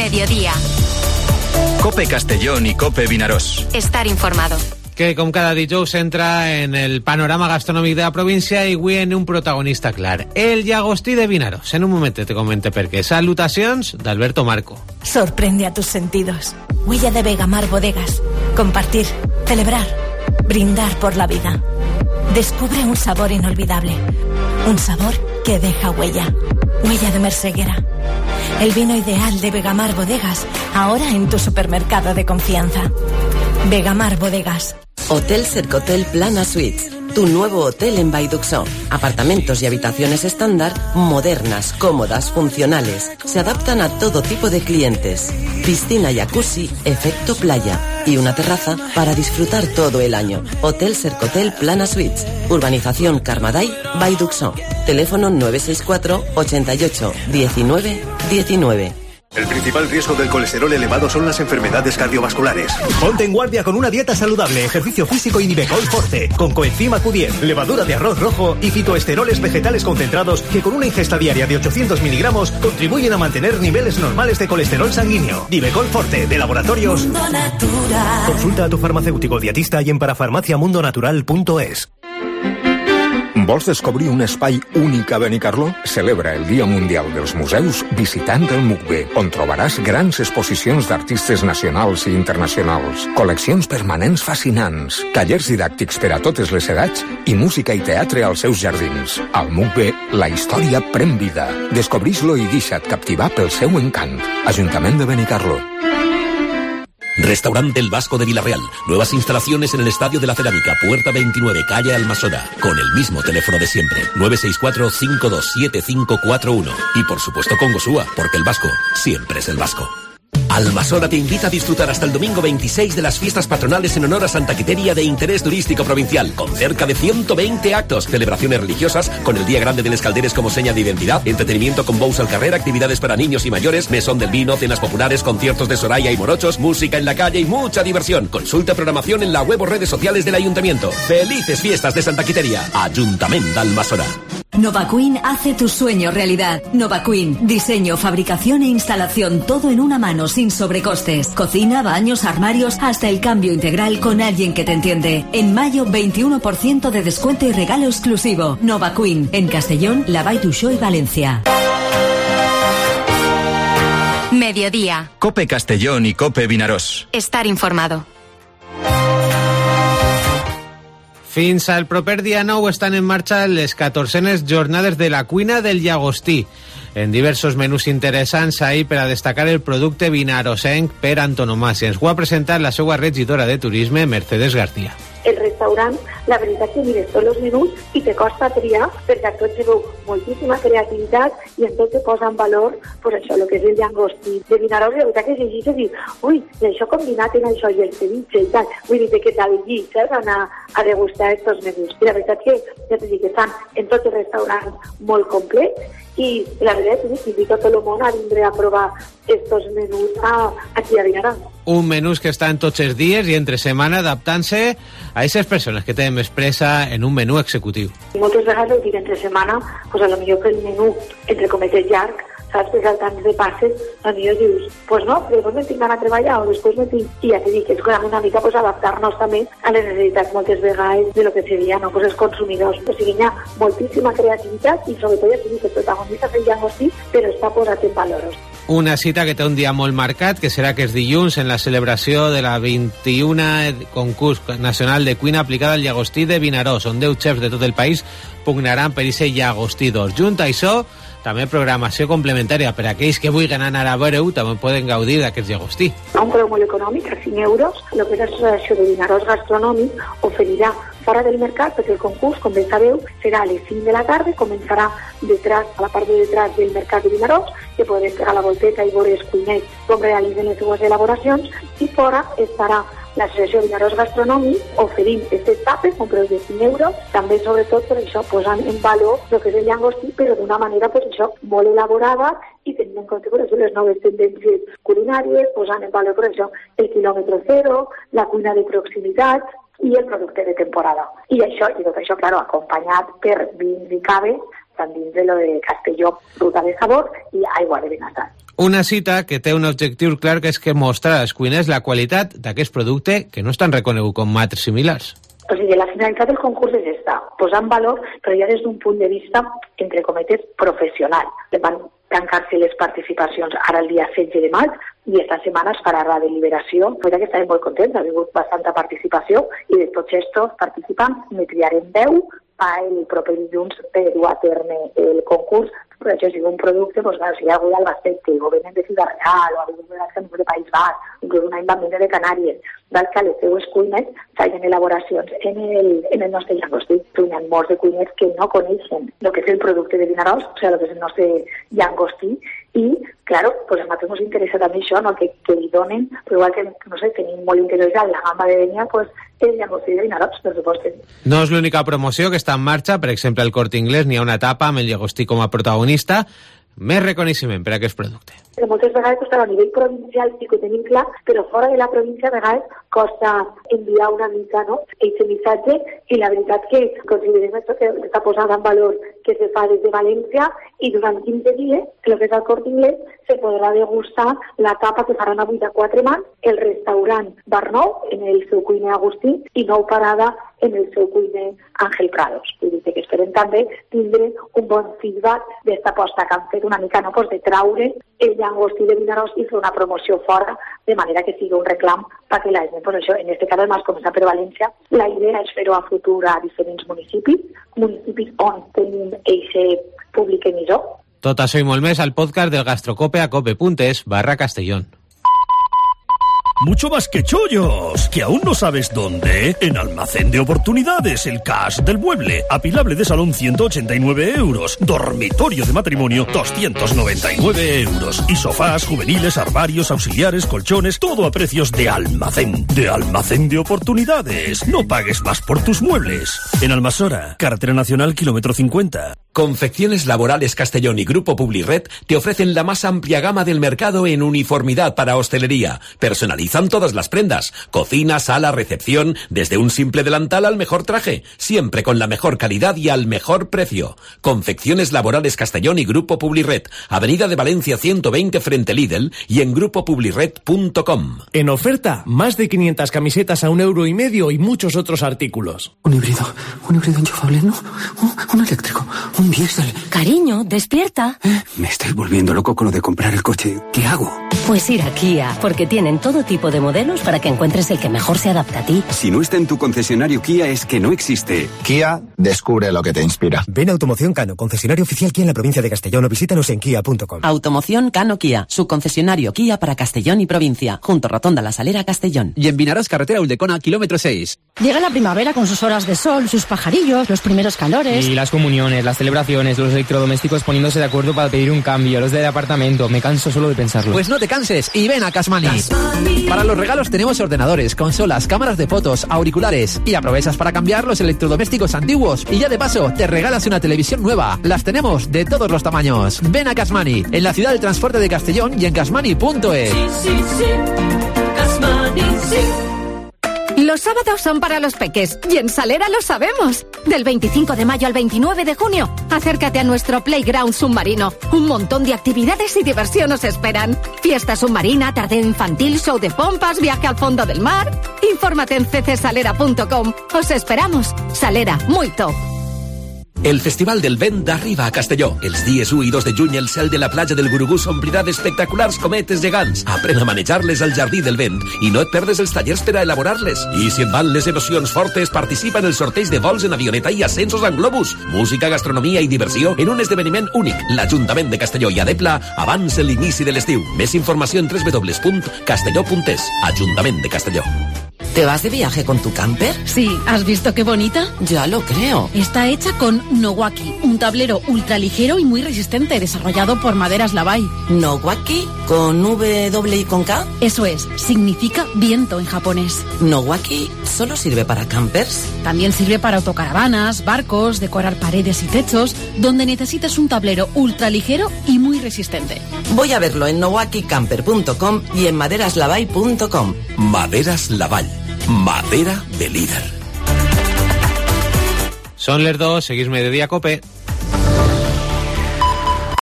Mediodía. COPE Castellón y COPE Vinaròs. Estar informado. Que com cada dijous entra en el panorama gastronòmic de la província i avui en un protagonista clar, el llagostí de Vinaròs. En un moment te comente per què. Salutacions d'Alberto Marco. Sorprende a tus sentidos. Huella de Vegamar Bodegas. Compartir, celebrar, brindar por la vida. Descubre un sabor inolvidable. Un sabor que deja huella. Huella de Merseguera. El vino ideal de Vegamar Bodegas, ahora en tu supermercado de confianza. Vegamar Bodegas. Hotel Cercotel Plana Suites, tu nuevo hotel en Vallduxó. Apartamentos y habitaciones estándar, modernas, cómodas, funcionales. Se adaptan a todo tipo de clientes. Piscina, jacuzzi, efecto playa. Y una terraza para disfrutar todo el año. Hotel Cercotel Plana Suites. Urbanización Carmaday, Vallduxó. Teléfono 964 88 19 19. El principal riesgo del colesterol elevado son las enfermedades cardiovasculares. Ponte en guardia con una dieta saludable, ejercicio físico y Nivecol Forte, con coenzima Q10, levadura de arroz rojo y fitoesteroles vegetales concentrados que con una ingesta diaria de 800 miligramos contribuyen a mantener niveles normales de colesterol sanguíneo. Nivecol Forte, de Laboratorios Mundo Natural. Consulta a tu farmacéutico dietista y en parafarmaciamundonatural.es. Vols descobrir un espai únic a Benicarló? Celebra el Dia Mundial dels Museus visitant el MUCBE, on trobaràs grans exposicions d'artistes nacionals i internacionals, col·leccions permanents fascinants, tallers didàctics per a totes les edats i música i teatre als seus jardins. Al MUCBE, la història pren vida. Descobrix-lo i deixa't captivar pel seu encant. Ajuntament de Benicarló. Restaurante El Vasco de Villarreal. Nuevas instalaciones en el Estadio de la Cerámica, Puerta 29, calle Almasora. Con el mismo teléfono de siempre, 964-527541. Y por supuesto con Gosúa, porque El Vasco siempre es El Vasco. Almasora te invita a disfrutar hasta el domingo 26 de las fiestas patronales en honor a Santa Quiteria de interés turístico provincial, con cerca de 120 actos, celebraciones religiosas, con el Día Grande de les Calderes como seña de identidad, entretenimiento con bous al carrer, actividades para niños y mayores, mesón del vino, cenas populares, conciertos de Soraya y Morochos, música en la calle y mucha diversión. Consulta programación en la web o redes sociales del Ayuntamiento. ¡Felices fiestas de Santa Quiteria! Ayuntamiento de Almasora. Nova Queen hace tu sueño realidad. Nova Queen, diseño, fabricación e instalación, todo en una mano, sin sobrecostes. Cocina, baños, armarios, hasta el cambio integral con alguien que te entiende. En mayo, 21% de descuento y regalo exclusivo. Nova Queen, en Castellón, La Vall-d'Uixó y Valencia. Mediodía. COPE Castellón y COPE Vinaròs. Estar informado. Fins al proper dia 9 estan en marxa les 14enes jornades de la cuina del llagostí, en diversos menús interessants ahir per a destacar el producte vinaròsenc per antonomàsia. Ens ho ha presentat la seva regidora de turisme, Mercedes García. El restaurant, la veritat que mires tots els menús i te costa triar perquè a tots hi veu moltíssima creativitat i en tot te posa en valor pues això, el que és el llagostí de Vinaròs. La veritat que llegís i dius, ui, i això combinat en això i el ceviche i tal, vull dir que t'ha de llegir, saps, anar a degustar aquests menús. I la veritat que, ja t'he dit, que estan en tot el restaurant molt complet i la veritat és que invito a tot el món a vindre a provar estos menús aquí a Vinaròs. Un menús que estan tots els dies i entre setmana adaptant-se a aquestes persones que tenen més pressa en un menú executiu. I moltes vegades ho dic entre setmana, pues a lo millor que el menú, entre cometes llarg, saps, perquè al temps de passes, a mi dius, pues no, després me tinc d'anar a treballar o després me tinc... I ja t'he dit que és una mica pues, adaptar-nos també a les necessitats moltes vegades de lo que seria no, pues, els consumidors. O sigui, hi ha moltíssima creativitat i sobretot ja t'he dit que el protagonista és el llagostí, però està posat en valors. Una cita que té un dia molt marcat, que serà aquest dilluns en la celebració de la 21 concurs nacional de cuina aplicada al llagostí de Vinaròs, on 10 xefs de tot el país pugnaran per aquest llagostí d'or. Junt a això, també programació complementària per a aquells que vulguin anar a veure-ho, també poden gaudir d'aquest llagostí. A un preu molt econòmic, a 5 euros, el que és l'associació de Vinaròs Gastronòmic oferirà fora del mercat, perquè el concurs, com bé sabeu, serà a les 5 de la tarda, començarà detrás, a la part de detrás del mercat de Vinaròs, que podrem pegar la volteta i veure els cuiners com realitzen les seues elaboracions, i fora estarà l'associació Vinaròs Gastronòmic oferint aquestes tapes con preus de 5 euros, també sobretot per això posant en valor el que és el llagostí, però d'una manera pues, això, molt elaborada i tenint en compte per això, les noves tendències culinàries, posant en valor per això, el quilòmetre zero, la cuina de proximitat i el producte de temporada. I això, i tot això, claro, acompanyat per vins i caves, tant dins de lo de Castelló, ruta de sabor i aigua de Benassar. Una cita que té un objectiu clar, que és que mostrar als cuiners la qualitat d'aquest producte que no estan reconegut com altres similars. O sigui, la finalitat del concurs és esta, posar en valor, però ja des d'un punt de vista, entre cometes, professional. Van tancar-se les participacions ara el dia 16 de maig i esta setmana es farà la deliberació. La veritat que estarem molt contents, ha hagut bastanta participació i de tots estos participants ne triarem 10 el proper dilluns dur a terme el concurs. Però això sigui un producte, doncs, si hi ha algú d'Albacete, o venen de Ciudad Real, o de País Basc, inclús una invamina de Canàries, que les seues cuines feien elaboracions en el nostre llangostí. Hi ha molts de cuiners que no coneixen el que és el producte de Vinaròs, o sigui, el que és el nostre llangostí, i, claro, pues a nosaltres ens interessa també això, no? que li donen, però igual que, no sé, tenim molt interessat la gamma de Denia, pues el llangostí de Vinaròs, per supost. No és l'única promoció que està en marxa, per exemple, al Corte Inglés n'hi ha una etapa amb el llagostí com a protagonista. Més reconeixement per a aquest producte. Moltes vegades costa a nivell provincial sí que ho tenim clar, però fora de la província a vegades costa enviar una mica, no?, aquest missatge, i la veritat que considerem que està posada en valor que se fa des de València, i durant 15 dies, el que és el Corte Inglés, se podrà degustar la tapa que faran avui de 4 mans, el restaurant Bar Nou, en el seu cuiner Agustí, i Nou Parada en el seu cuiner Àngel Prados. Vull dir que esperem també tindre un bon feedback d'esta aposta que han fet una mica, no?, pues de traure el llangostí de Vinaròs i fer una promoció fora, de manera que sigui un reclam perquè la gent, pues això, en este cas además començar per València, la idea és fer-ho a futur a diferents municipis on tenim eixe públic emissor. Tot això i molt més al podcast del Gastrocope a cope.es/Castellón. Mucho más que chollos, que aún no sabes dónde. En Almacén de Oportunidades, el Cash del Mueble. Apilable de salón 189 euros. Dormitorio de matrimonio 299 euros. Y sofás, juveniles, armarios, auxiliares, colchones, todo a precios de almacén. De Almacén de Oportunidades. No pagues más por tus muebles. En Almasora, Carretera Nacional, kilómetro 50. Confecciones Laborales Castellón y Grupo Publired te ofrecen la más amplia gama del mercado en uniformidad para hostelería. Personalizan todas las prendas, cocina, sala, recepción, desde un simple delantal al mejor traje, siempre con la mejor calidad y al mejor precio. Confecciones Laborales Castellón y Grupo Publired, Avenida de Valencia 120 frente Lidl y en grupopublired.com. En oferta, más de 500 camisetas a €1,50 y muchos otros artículos. Un híbrido enchufable, ¿no? Un eléctrico, un diésel. Cariño, despierta. Me estoy volviendo loco con lo de comprar el coche. ¿Qué hago? Pues ir a Kia, porque tienen todo tipo de modelos para que encuentres el que mejor se adapta a ti. Si no está en tu concesionario Kia, es que no existe. Kia, descubre lo que te inspira. Ven a Automoción Cano, concesionario oficial Kia en la provincia de Castellón, o visítanos en kia.com. Automoción Cano Kia, su concesionario Kia para Castellón y provincia, junto Rotonda La Salera, Castellón. Y en Vinaròs, carretera Uldecona, kilómetro 6. Llega la primavera con sus horas de sol, sus pajarillos, los primeros calores. Y las comuniones, las celebraciones, los electrodomésticos poniéndose de acuerdo para pedir un cambio, los del apartamento. Me canso solo de pensarlo. Pues no te canses y ven a Casmani. Para los regalos tenemos ordenadores, consolas, cámaras de fotos, auriculares, y aprovechas para cambiar los electrodomésticos antiguos y ya de paso te regalas una televisión nueva. Las tenemos de todos los tamaños. Ven a Casmani, en la ciudad del transporte de Castellón y en casmani.es. Sí. Casmani, sí. Los sábados son para los peques y en Salera lo sabemos. Del 25 de mayo al 29 de junio, acércate a nuestro Playground submarino. Un montón de actividades y diversión os esperan. Fiesta submarina, tarde infantil, show de pompas, viaje al fondo del mar. Infórmate en ccsalera.com. Os esperamos. Salera, muy top. El Festival del Vent d'arriba a Castelló. Els dies 1 i 2 de juny el cel de la platja del Gurugú s'omplirà d'espectaculars cometes gegants. Aprèn a manejar-les al Jardí del Vent i no et perdes els tallers per a elaborar-les. I si et van les emocions fortes, participa en el sorteig de vols en avioneta i ascensos en globus. Música, gastronomia i diversió en un esdeveniment únic. L'Ajuntament de Castelló i Adepla abans l'inici de l'estiu. Més informació en www.castelló.es. Ajuntament de Castelló. ¿Te vas de viaje con tu camper? Sí, ¿has visto qué bonita? Ya lo creo. Está hecha con Nowaki, un tablero ultraligero y muy resistente, desarrollado por Maderas Lavai. ¿Nowaki? ¿Con W y con K? Eso es, significa viento en japonés. ¿Nowaki solo sirve para campers? También sirve para autocaravanas, barcos, decorar paredes y techos, donde necesites un tablero ultraligero y muy resistente. Voy a verlo en nowakicamper.com y en maderaslavai.com. Maderas Lavai. Madera de líder. Son les 2, seguís Mediodía Cope.